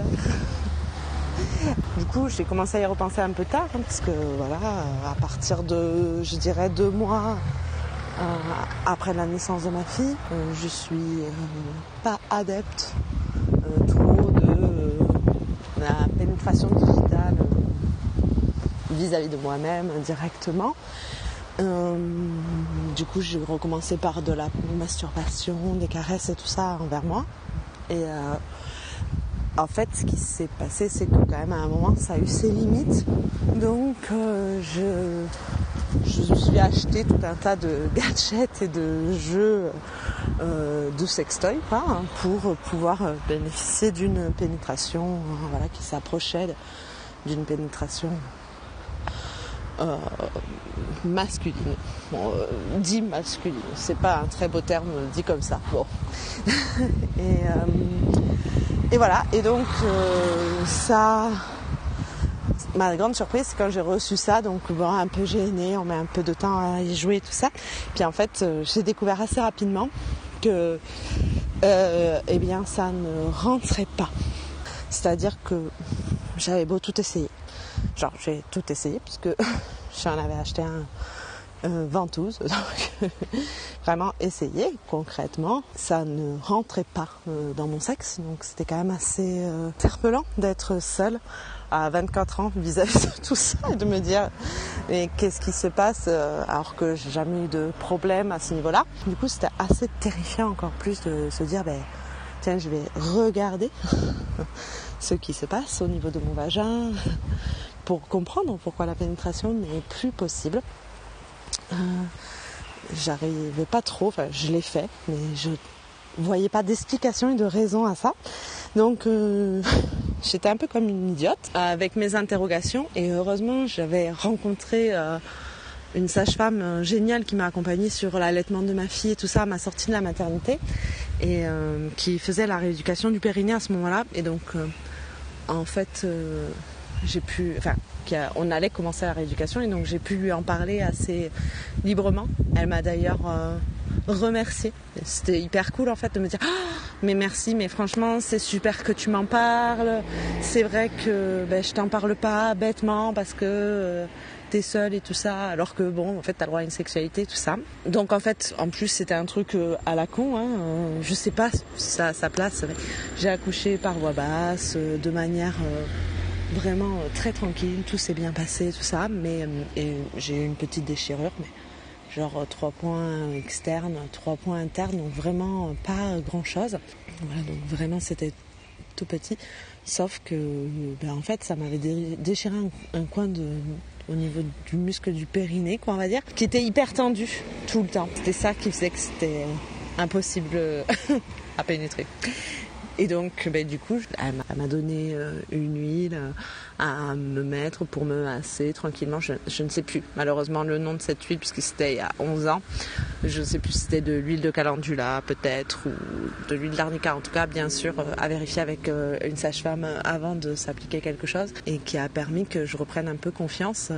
Du coup, j'ai commencé à y repenser un peu tard, hein, parce que voilà, à partir de, je dirais, deux mois euh, après la naissance de ma fille, euh, je suis euh, pas adepte euh, trop de euh, la pénétration digitale euh, vis-à-vis de moi-même directement. Euh, du coup, j'ai recommencé par de la masturbation, des caresses et tout ça envers moi. Et euh, en fait, ce qui s'est passé, c'est que quand même à un moment, ça a eu ses limites. Donc, euh, je, je me suis acheté tout un tas de gadgets et de jeux euh, de sextoy, quoi, hein, pour pouvoir bénéficier d'une pénétration, euh, voilà, qui s'approchait d'une pénétration euh, masculine. Bon, euh, dit masculine, c'est pas un très beau terme dit comme ça. Bon. et euh, Et voilà, et donc euh, ça, ma grande surprise, c'est quand j'ai reçu ça, donc bon, un peu gênée, on met un peu de temps à y jouer, tout ça. Puis en fait, euh, j'ai découvert assez rapidement que, euh, eh bien, ça ne rentrait pas. C'est-à-dire que j'avais beau tout essayer. Genre, j'ai tout essayé, puisque j'en avais acheté un Euh, ventouse, donc vraiment essayer concrètement, ça ne rentrait pas euh, dans mon sexe, donc c'était quand même assez euh, interpellant d'être seule à vingt-quatre ans vis-à-vis de tout ça et de me dire mais qu'est-ce qui se passe euh, alors que j'ai jamais eu de problème à ce niveau-là. Du coup, c'était assez terrifiant encore plus de se dire ben tiens, je vais regarder ce qui se passe au niveau de mon vagin pour comprendre pourquoi la pénétration n'est plus possible. Euh, j'arrivais pas trop, enfin je l'ai fait, mais je voyais pas d'explication et de raison à ça. Donc euh, j'étais un peu comme une idiote avec mes interrogations et heureusement j'avais rencontré euh, une sage-femme euh, géniale qui m'a accompagnée sur l'allaitement de ma fille et tout ça à ma sortie de la maternité et euh, qui faisait la rééducation du périnée à ce moment-là. Et donc euh, en fait euh, j'ai pu, enfin on allait commencer la rééducation et donc j'ai pu lui en parler assez librement. Elle m'a d'ailleurs euh, remerciée. C'était hyper cool en fait de me dire oh, mais merci, mais franchement c'est super que tu m'en parles. C'est vrai que ben, je t'en parle pas bêtement parce que euh, t'es seule et tout ça, alors que bon en fait t'as le droit à une sexualité, tout ça. Donc en fait en plus c'était un truc euh, à la con, hein, euh, je sais pas si ça a sa place. J'ai accouché par voie basse euh, de manière euh, vraiment euh, très tranquille, tout s'est bien passé, tout ça, mais euh, et j'ai eu une petite déchirure, mais genre euh, trois points externes, trois points internes, donc vraiment euh, pas grand chose. Voilà, donc vraiment c'était tout petit, sauf que ben, en fait ça m'avait dé- déchiré un, un coin de, au niveau du muscle du périnée, quoi, on va dire, qui était hyper tendu tout le temps. C'était ça qui faisait que c'était impossible à pénétrer. Et donc, ben, du coup, elle m'a donné une huile à me mettre pour me masser tranquillement. Je, je ne sais plus, malheureusement, le nom de cette huile, puisque c'était il y a onze ans. Je ne sais plus si c'était de l'huile de calendula, peut-être, ou de l'huile d'arnica. En tout cas, bien sûr, à vérifier avec une sage-femme avant de s'appliquer quelque chose. Et qui a permis que je reprenne un peu confiance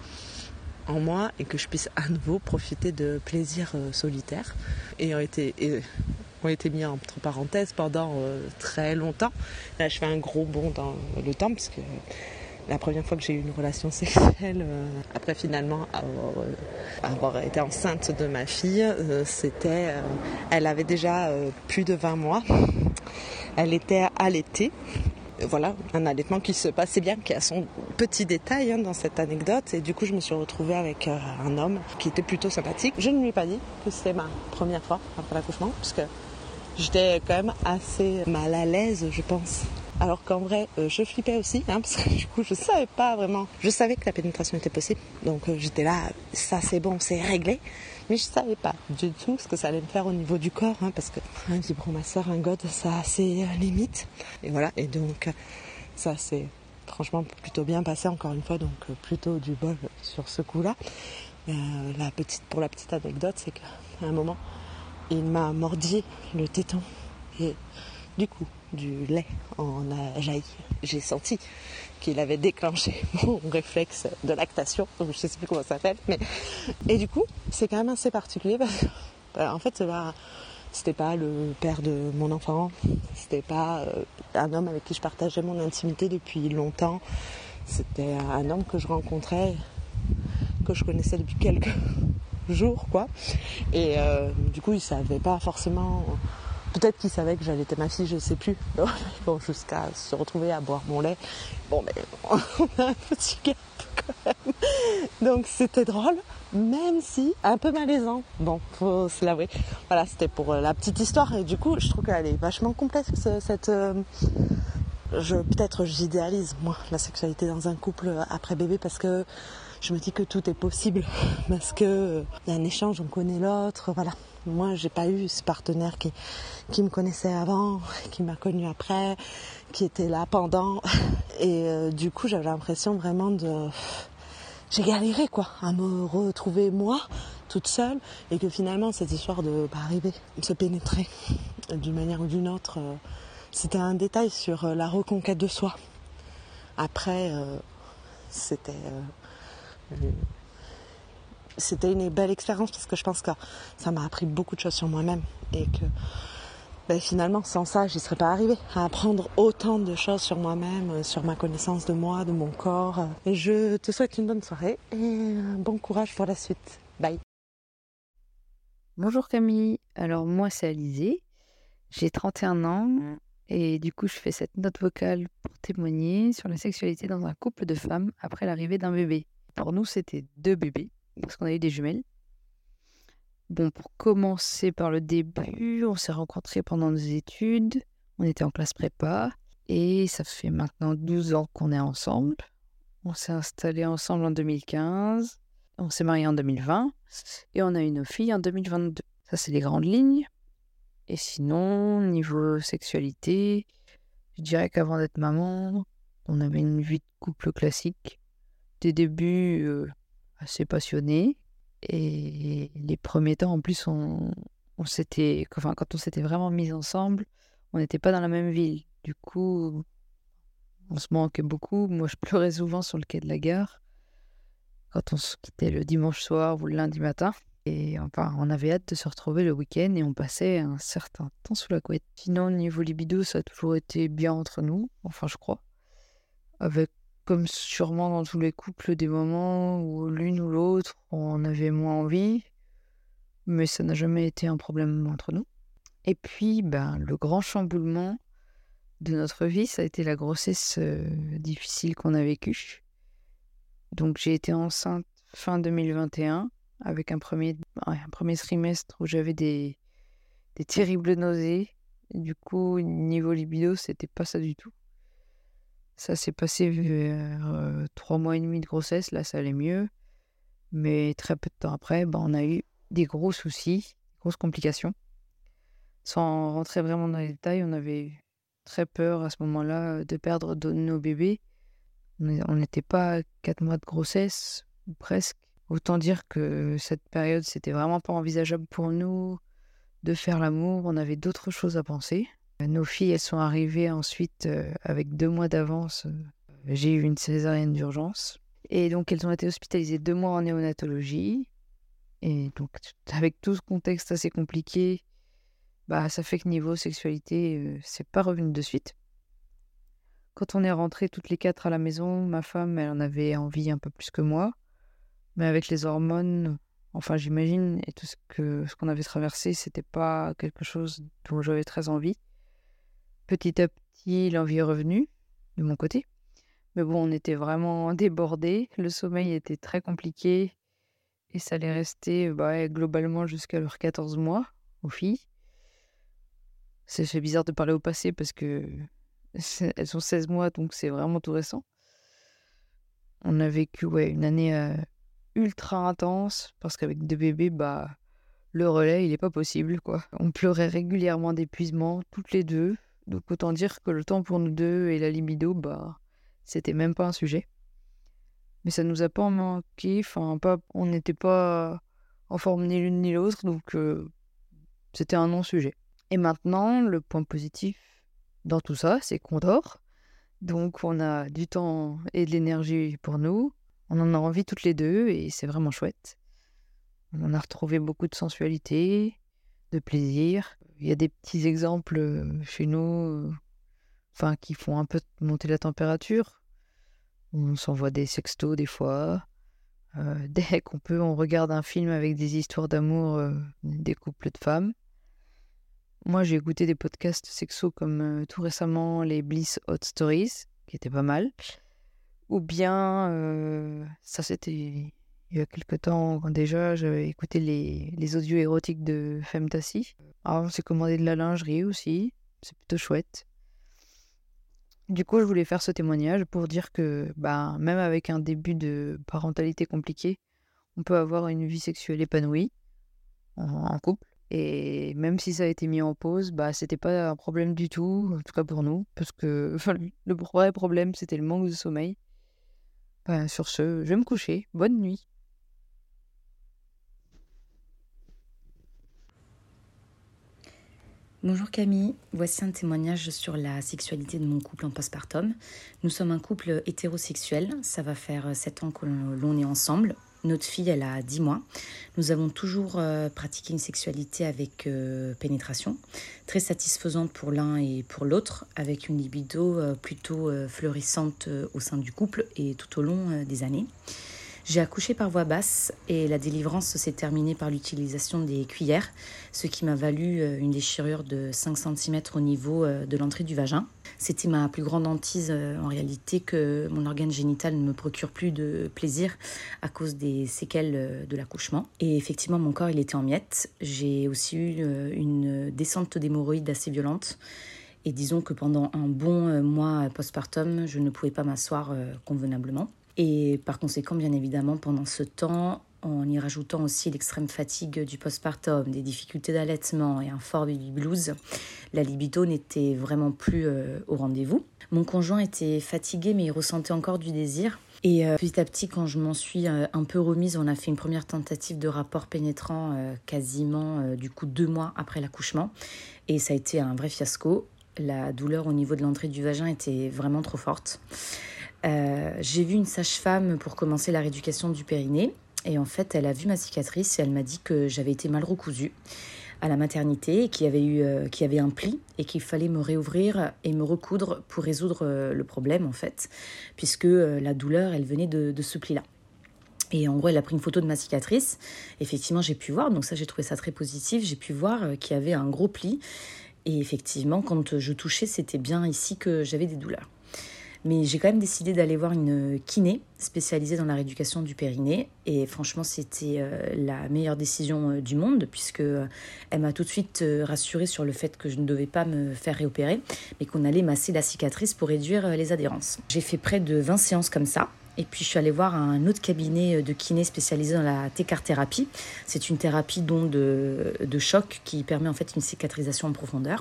en moi et que je puisse à nouveau profiter de plaisirs solitaires. Et ont été... Et, ont été mis entre parenthèses pendant euh, très longtemps. Là, je fais un gros bond dans le temps parce que la première fois que j'ai eu une relation sexuelle, euh, après finalement avoir, euh, avoir été enceinte de ma fille, euh, c'était, euh, elle avait déjà euh, plus de vingt mois. Elle était allaitée. Voilà, un allaitement qui se passait bien, qui a son petit détail hein, dans cette anecdote. Et du coup, je me suis retrouvée avec euh, un homme qui était plutôt sympathique. Je ne lui ai pas dit que c'était ma première fois après l'accouchement, puisque j'étais quand même assez mal à l'aise, je pense. Alors qu'en vrai, euh, je flippais aussi, hein, parce que du coup, je savais pas vraiment. Je savais que la pénétration était possible, donc euh, j'étais là, ça c'est bon, c'est réglé. Mais je savais pas du tout ce que ça allait me faire au niveau du corps, hein, parce que un vibromasseur, un god, ça a ses limites. Et voilà, et donc ça c'est franchement plutôt bien passé encore une fois, donc plutôt du bol sur ce coup-là. Euh, la petite, pour la petite anecdote, c'est qu'à un moment, il m'a mordi le téton et du coup, du lait en a jailli. J'ai senti qu'il avait déclenché mon réflexe de lactation, donc je ne sais plus comment ça s'appelle. Mais... Et du coup, c'est quand même assez particulier parce que, en fait, ça, C'était pas le père de mon enfant, c'était pas euh, un homme avec qui je partageais mon intimité depuis longtemps. C'était un homme que je rencontrais, que je connaissais depuis quelques jours, quoi. Et euh, du coup, il savait pas forcément. Peut-être qu'il savait que j'allais être ma fille, je sais plus. Bon, jusqu'à se retrouver à boire mon lait. Bon, mais on a un petit gap quand même. Donc c'était drôle, même si un peu malaisant. Bon, faut se l'avouer. Voilà, c'était pour la petite histoire. Et du coup, je trouve qu'elle est vachement complexe, cette. Euh, je, peut-être j'idéalise, moi, la sexualité dans un couple après bébé parce que je me dis que tout est possible. Parce qu'il euh, y a un échange, on connaît l'autre, voilà. Moi, j'ai pas eu ce partenaire qui, qui me connaissait avant, qui m'a connue après, qui était là pendant. Et euh, du coup, j'avais l'impression vraiment de... J'ai galéré, quoi, à me retrouver moi, toute seule. Et que finalement, cette histoire de bah, arriver, se pénétrer d'une manière ou d'une autre, euh, c'était un détail sur euh, la reconquête de soi. Après, euh, c'était... Euh, C'était une belle expérience parce que je pense que ça m'a appris beaucoup de choses sur moi-même et que ben, finalement sans ça j'y serais pas arrivée à apprendre autant de choses sur moi-même, sur ma connaissance de moi, de mon corps. Et je te souhaite une bonne soirée et un bon courage pour la suite. Bye. Bonjour Camille, alors moi c'est Alizée, j'ai trente et un ans et du coup je fais cette note vocale pour témoigner sur la sexualité dans un couple de femmes après l'arrivée d'un bébé. Pour nous c'était deux bébés. Parce qu'on a eu des jumelles. Bon, pour commencer par le début, on s'est rencontrés pendant nos études, on était en classe prépa, et ça fait maintenant douze ans qu'on est ensemble. On s'est installés ensemble en deux mille quinze, on s'est mariés en deux mille vingt, et on a eu nos filles en deux mille vingt-deux. Ça, c'est les grandes lignes. Et sinon, niveau sexualité, je dirais qu'avant d'être maman, on avait une vie de couple classique. Des débuts... Euh, assez passionnés et les premiers temps en plus on, on s'était enfin quand on s'était vraiment mis ensemble on n'était pas dans la même ville, du coup on se manquait beaucoup. Moi je pleurais souvent sur le quai de la gare quand on se quittait le dimanche soir ou le lundi matin et enfin on avait hâte de se retrouver le week-end et on passait un certain temps sous la couette. Sinon niveau libido ça a toujours été bien entre nous, enfin je crois, avec comme sûrement dans tous les couples, des moments où l'une ou l'autre, on avait moins envie, mais ça n'a jamais été un problème entre nous. Et puis, ben, le grand chamboulement de notre vie, ça a été la grossesse euh, difficile qu'on a vécue. Donc, j'ai été enceinte fin deux mille vingt et un, avec un premier, un premier trimestre où j'avais des, des terribles nausées. Et du coup, niveau libido, c'était pas ça du tout. Ça s'est passé vers euh, trois mois et demi de grossesse, là ça allait mieux. Mais très peu de temps après, bah, on a eu des gros soucis, grosses complications. Sans rentrer vraiment dans les détails, on avait très peur à ce moment-là de perdre de nos bébés. On n'était pas à quatre mois de grossesse, ou presque. Autant dire que cette période, c'était vraiment pas envisageable pour nous de faire l'amour. On avait d'autres choses à penser. Nos filles, elles sont arrivées ensuite euh, avec deux mois d'avance. Euh, j'ai eu une césarienne d'urgence. Et donc, elles ont été hospitalisées deux mois en néonatologie. Et donc, avec tout ce contexte assez compliqué, bah, ça fait que niveau sexualité, euh, c'est pas revenu de suite. Quand on est rentrées toutes les quatre à la maison, ma femme, elle en avait envie un peu plus que moi. Mais avec les hormones, enfin, j'imagine, et tout ce, que, ce qu'on avait traversé, c'était pas quelque chose dont j'avais très envie. Petit à petit, l'envie est revenue, de mon côté. Mais bon, on était vraiment débordés. Le sommeil était très compliqué. Et ça allait rester bah, globalement jusqu'à leurs quatorze mois, aux filles. C'est, c'est bizarre de parler au passé parce que elles ont seize mois, donc c'est vraiment tout récent. On a vécu ouais, une année euh, ultra intense parce qu'avec deux bébés, bah, le relais, il n'est pas possible, quoi. On pleurait régulièrement d'épuisement, toutes les deux. Donc autant dire que le temps pour nous deux et la libido, bah, c'était même pas un sujet. Mais ça nous a pas manqué, enfin, pas, on n'était pas en forme ni l'une ni l'autre, donc euh, c'était un non-sujet. Et maintenant, le point positif dans tout ça, c'est qu'on dort. Donc on a du temps et de l'énergie pour nous. On en a envie toutes les deux et c'est vraiment chouette. On a retrouvé beaucoup de sensualité, de plaisir. Il y a des petits exemples euh, chez nous, euh, enfin, qui font un peu monter la température. On s'envoie des sextos des fois. Euh, dès qu'on peut, on regarde un film avec des histoires d'amour euh, des couples de femmes. Moi, j'ai écouté des podcasts sexos comme euh, tout récemment les Bliss Hot Stories, qui étaient pas mal. Ou bien, euh, ça c'était il y a quelques temps quand déjà, j'avais écouté les, les audios érotiques de Femtasy. Alors, on s'est commandé de la lingerie aussi, c'est plutôt chouette. Du coup, je voulais faire ce témoignage pour dire que bah, même avec un début de parentalité compliqué, on peut avoir une vie sexuelle épanouie en, en couple. Et même si ça a été mis en pause, bah, c'était pas un problème du tout, en tout cas pour nous, parce que enfin, le vrai problème, c'était le manque de sommeil. Bah, sur ce, je vais me coucher. Bonne nuit. Bonjour Camille, voici un témoignage sur la sexualité de mon couple en postpartum. Nous sommes un couple hétérosexuel, ça va faire sept ans que l'on est ensemble. Notre fille, elle a dix mois. Nous avons toujours euh, pratiqué une sexualité avec euh, pénétration, très satisfaisante pour l'un et pour l'autre, avec une libido euh, plutôt euh, fleurissante euh, au sein du couple et tout au long euh, des années. J'ai accouché par voie basse et la délivrance s'est terminée par l'utilisation des cuillères, ce qui m'a valu une déchirure de cinq centimètres au niveau de l'entrée du vagin. C'était ma plus grande hantise en réalité que mon organe génital ne me procure plus de plaisir à cause des séquelles de l'accouchement. Et effectivement, mon corps il était en miettes. J'ai aussi eu une descente d'hémorroïdes assez violente. Et disons que pendant un bon mois postpartum, je ne pouvais pas m'asseoir convenablement. Et par conséquent, bien évidemment, pendant ce temps, en y rajoutant aussi l'extrême fatigue du postpartum, des difficultés d'allaitement et un fort baby blues, la libido n'était vraiment plus euh, au rendez-vous. Mon conjoint était fatigué, mais il ressentait encore du désir. Et euh, petit à petit, quand je m'en suis euh, un peu remise, on a fait une première tentative de rapport pénétrant euh, quasiment euh, du coup deux mois après l'accouchement. Et ça a été un vrai fiasco. La douleur au niveau de l'entrée du vagin était vraiment trop forte. Euh, j'ai vu une sage-femme pour commencer la rééducation du périnée et en fait elle a vu ma cicatrice et elle m'a dit que j'avais été mal recousue à la maternité et qu'il y avait, eu, euh, qu'il y avait un pli et qu'il fallait me réouvrir et me recoudre pour résoudre euh, le problème en fait, puisque euh, la douleur elle venait de, de ce pli-là. Et en gros, elle a pris une photo de ma cicatrice. Effectivement, j'ai pu voir, donc ça j'ai trouvé ça très positif, j'ai pu voir euh, qu'il y avait un gros pli et effectivement quand je touchais c'était bien ici que j'avais des douleurs. Mais j'ai quand même décidé d'aller voir une kiné spécialisée dans la rééducation du périnée. Et franchement, c'était la meilleure décision du monde, puisqu'elle m'a tout de suite rassurée sur le fait que je ne devais pas me faire réopérer, mais qu'on allait masser la cicatrice pour réduire les adhérences. J'ai fait près de vingt séances comme ça. Et puis, je suis allée voir un autre cabinet de kiné spécialisé dans la técar-thérapie. C'est une thérapie donc de, de choc qui permet en fait une cicatrisation en profondeur.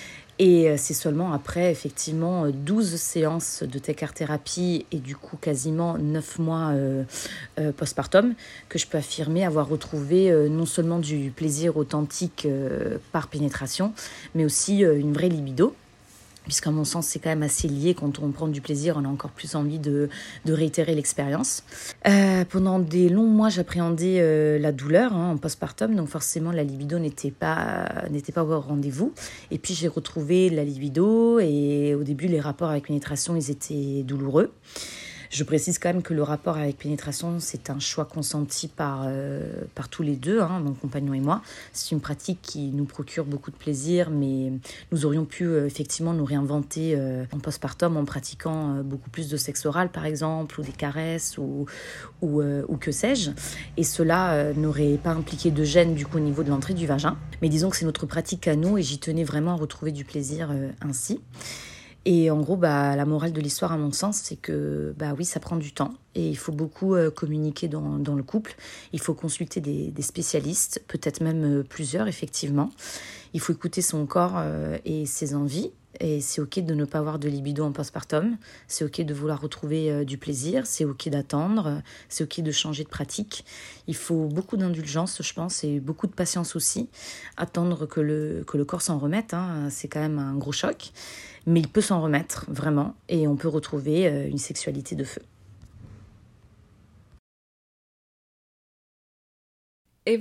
Et c'est seulement après, effectivement, douze séances de técar-thérapie et du coup quasiment neuf mois euh, euh, postpartum que je peux affirmer avoir retrouvé euh, non seulement du plaisir authentique euh, par pénétration, mais aussi euh, une vraie libido. Puisqu'à mon sens, c'est quand même assez lié. Quand on prend du plaisir, on a encore plus envie de, de réitérer l'expérience. Euh, pendant des longs mois, j'appréhendais euh, la douleur hein, en postpartum. Donc forcément, la libido n'était pas, n'était pas au rendez-vous. Et puis, j'ai retrouvé la libido. Et au début, les rapports avec pénétration, ils étaient douloureux. Je précise quand même que le rapport avec pénétration, c'est un choix consenti par, euh, par tous les deux, hein, mon compagnon et moi. C'est une pratique qui nous procure beaucoup de plaisir, mais nous aurions pu euh, effectivement nous réinventer euh, en postpartum en pratiquant euh, beaucoup plus de sexe oral, par exemple, ou des caresses, ou, ou, euh, ou que sais-je. Et cela euh, n'aurait pas impliqué de gêne du coup au niveau de l'entrée du vagin. Mais disons que c'est notre pratique à nous et j'y tenais vraiment à retrouver du plaisir euh, ainsi. Et en gros, bah, la morale de l'histoire, à mon sens, c'est que bah oui, ça prend du temps et il faut beaucoup euh, communiquer dans, dans le couple. Il faut consulter des, des spécialistes, peut-être même euh, plusieurs, effectivement. Il faut écouter son corps euh, et ses envies. Et c'est ok de ne pas avoir de libido en postpartum. C'est ok de vouloir retrouver euh, du plaisir. C'est ok d'attendre. C'est ok de changer de pratique. Il faut beaucoup d'indulgence, je pense, et beaucoup de patience aussi. Attendre que le, que le corps s'en remette, hein, c'est quand même un gros choc. Mais il peut s'en remettre, vraiment, et on peut retrouver euh, une sexualité de feu. Et voilà,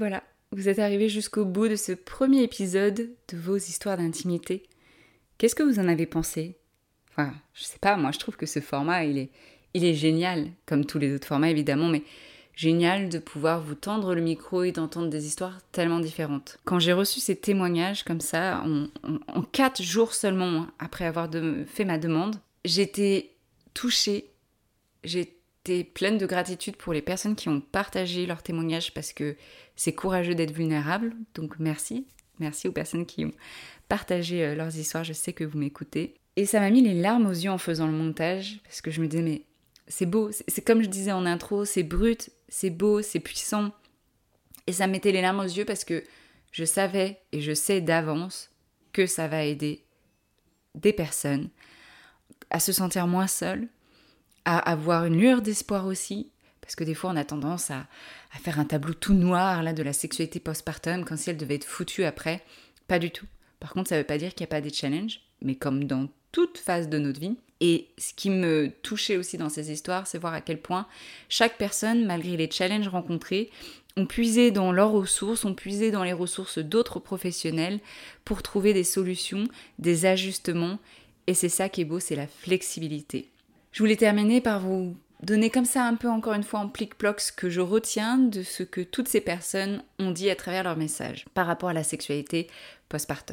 vous êtes arrivés jusqu'au bout de ce premier épisode de vos histoires d'intimité. Qu'est-ce que vous en avez pensé ? Enfin, je sais pas, moi je trouve que ce format, il est, il est génial, comme tous les autres formats évidemment, mais génial de pouvoir vous tendre le micro et d'entendre des histoires tellement différentes. Quand j'ai reçu ces témoignages comme ça, en, en, en quatre jours seulement après avoir de, fait ma demande, j'étais touchée, j'étais pleine de gratitude pour les personnes qui ont partagé leurs témoignages parce que c'est courageux d'être vulnérable, donc merci. Merci aux personnes qui ont partagé leurs histoires, je sais que vous m'écoutez. Et ça m'a mis les larmes aux yeux en faisant le montage, parce que je me disais, mais c'est beau, c'est, c'est comme je disais en intro, c'est brut, c'est beau, c'est puissant. Et ça me mettait les larmes aux yeux parce que je savais et je sais d'avance que ça va aider des personnes à se sentir moins seules, à avoir une lueur d'espoir aussi, parce que des fois on a tendance à, à faire un tableau tout noir là, de la sexualité postpartum, comme si elle devait être foutue après. Pas du tout. Par contre, ça ne veut pas dire qu'il n'y a pas des challenges, mais comme dans toute phase de notre vie. Et ce qui me touchait aussi dans ces histoires, c'est voir à quel point chaque personne, malgré les challenges rencontrés, ont puisé dans leurs ressources, ont puisé dans les ressources d'autres professionnels pour trouver des solutions, des ajustements. Et c'est ça qui est beau, c'est la flexibilité. Je voulais terminer par vous donner comme ça un peu encore une fois en plic-ploc ce que je retiens de ce que toutes ces personnes ont dit à travers leurs messages par rapport à la sexualité postpartum.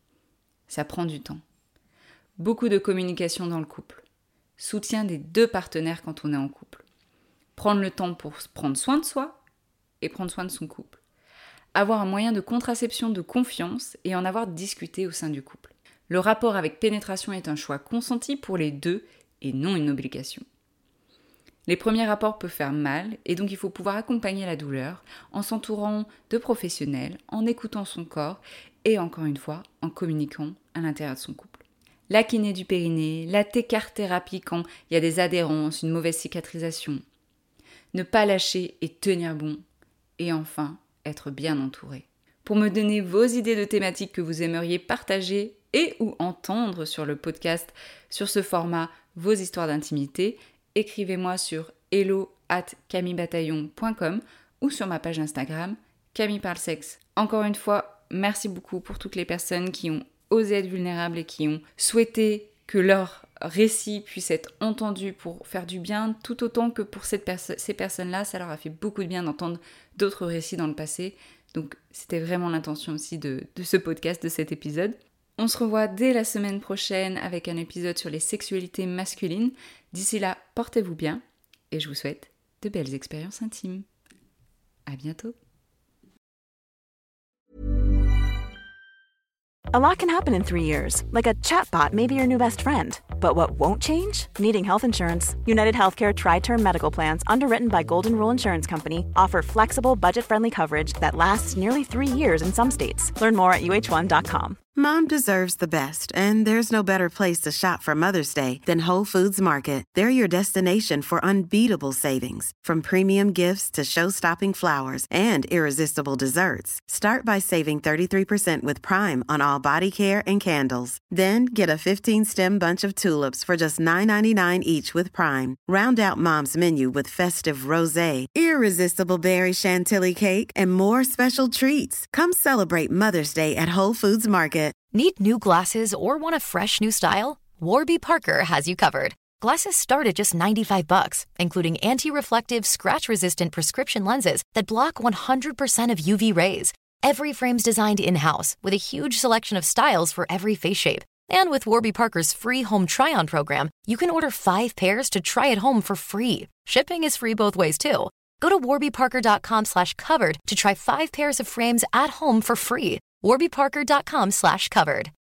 Ça prend du temps. Beaucoup de communication dans le couple. Soutien des deux partenaires quand on est en couple. Prendre le temps pour prendre soin de soi et prendre soin de son couple. Avoir un moyen de contraception de confiance et en avoir discuté au sein du couple. Le rapport avec pénétration est un choix consenti pour les deux et non une obligation. Les premiers rapports peuvent faire mal et donc il faut pouvoir accompagner la douleur en s'entourant de professionnels, en écoutant son corps et encore une fois en communiquant à l'intérieur de son couple. La kiné du périnée, la técart-thérapie quand il y a des adhérences, une mauvaise cicatrisation. Ne pas lâcher et tenir bon. Et enfin, être bien entouré. Pour me donner vos idées de thématiques que vous aimeriez partager et ou entendre sur le podcast, sur ce format, vos histoires d'intimité, écrivez-moi sur hello arobase camille bataillon point com ou sur ma page Instagram, Camille Parle Sexe. Encore une fois, merci beaucoup pour toutes les personnes qui ont osé être vulnérables et qui ont souhaité que leur récit puisse être entendu pour faire du bien, tout autant que pour cette perso- ces personnes-là, ça leur a fait beaucoup de bien d'entendre d'autres récits dans le passé. Donc c'était vraiment l'intention aussi de, de ce podcast, de cet épisode. On se revoit dès la semaine prochaine avec un épisode sur les sexualités masculines. D'ici là, portez-vous bien et je vous souhaite de belles expériences intimes. À bientôt. A lot can happen in three years, like a chatbot may be your new best friend. But what won't change? Needing health insurance. United Healthcare Tri-Term Medical Plans, underwritten by Golden Rule Insurance Company, offer flexible, budget-friendly coverage that lasts nearly three years in some states. Learn more at U H one dot com. Mom deserves the best, and there's no better place to shop for Mother's Day than Whole Foods Market. They're your destination for unbeatable savings, from premium gifts to show-stopping flowers and irresistible desserts. Start by saving thirty-three percent with Prime on all body care and candles. Then get a fifteen-stem bunch of tulips for just nine ninety-nine each with Prime. Round out Mom's menu with festive rosé, irresistible berry chantilly cake, and more special treats. Come celebrate Mother's Day at Whole Foods Market. Need new glasses or want a fresh new style? Warby Parker has you covered. Glasses start at just ninety-five bucks, including anti-reflective, scratch-resistant prescription lenses that block one hundred percent of U V rays. Every frame's designed in-house with a huge selection of styles for every face shape. And with Warby Parker's free home try-on program, you can order five pairs to try at home for free. Shipping is free both ways, too. Go to warbyparker.com slash covered to try five pairs of frames at home for free. warbyparker.com slash covered.